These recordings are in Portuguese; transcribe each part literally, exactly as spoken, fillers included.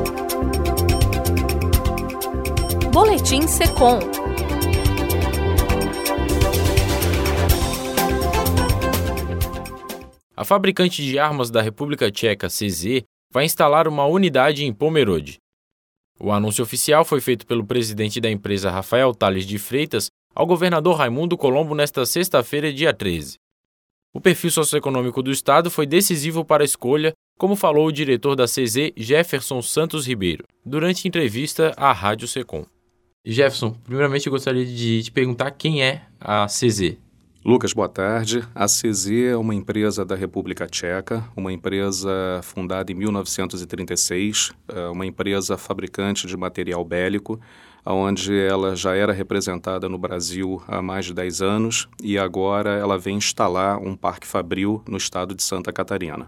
Boletim Secom. A fabricante de armas da República Tcheca, C Z, vai instalar uma unidade em Pomerode. O anúncio oficial foi feito pelo presidente da empresa, Rafael Tales de Freitas, ao governador Raimundo Colombo nesta sexta-feira, dia treze. O perfil socioeconômico do estado foi decisivo para a escolha, como falou o diretor da C Z, Jefferson Santos Ribeiro, durante entrevista à Rádio Secom. Jefferson, primeiramente eu gostaria de te perguntar quem é a C Z. Lucas, boa tarde. A C Z é uma empresa da República Tcheca, uma empresa fundada em mil novecentos e trinta e seis, uma empresa fabricante de material bélico, onde ela já era representada no Brasil há mais de dez anos e agora ela vem instalar um parque fabril no estado de Santa Catarina.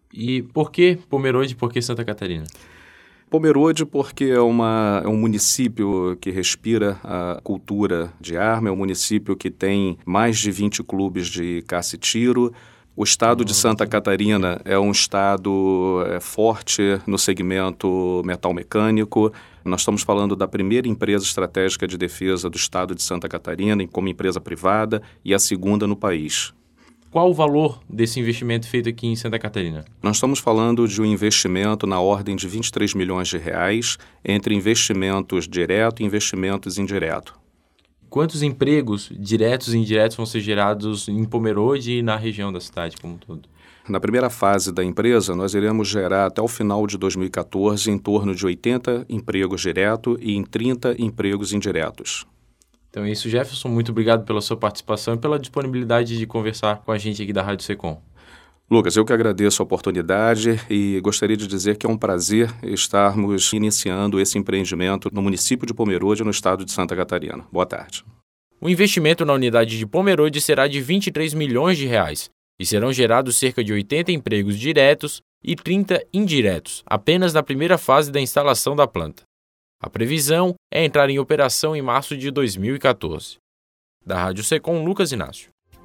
E por que Pomerode e por que Santa Catarina? Pomerode porque é, uma, é um município que respira a cultura de arma, é um município que tem mais de vinte clubes de caça e tiro. O estado de Santa Catarina é um estado é, forte no segmento metal mecânico. Nós estamos falando da primeira empresa estratégica de defesa do estado de Santa Catarina como empresa privada e a segunda no país. Qual o valor desse investimento feito aqui em Santa Catarina? Nós estamos falando de um investimento na ordem de vinte e três milhões de reais entre investimentos diretos e investimentos indiretos. Quantos empregos diretos e indiretos vão ser gerados em Pomerode e na região da cidade como um todo? Na primeira fase da empresa, nós iremos gerar até o final de dois mil e quatorze em torno de oitenta empregos diretos e em trinta empregos indiretos. Então é isso, Jefferson. Muito obrigado pela sua participação e pela disponibilidade de conversar com a gente aqui da Rádio Secom. Lucas, eu que agradeço a oportunidade e gostaria de dizer que é um prazer estarmos iniciando esse empreendimento no município de Pomerode, no estado de Santa Catarina. Boa tarde. O investimento na unidade de Pomerode será de vinte e três milhões de reais e serão gerados cerca de oitenta empregos diretos e trinta indiretos, apenas na primeira fase da instalação da planta. A previsão é entrar em operação em março de dois mil e quatorze. Da Rádio Secom, Lucas Inácio.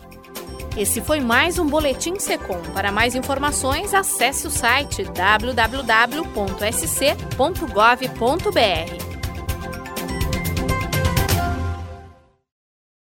Esse foi mais um Boletim Secom. Para mais informações, acesse o site w w w ponto s c ponto gov ponto b r.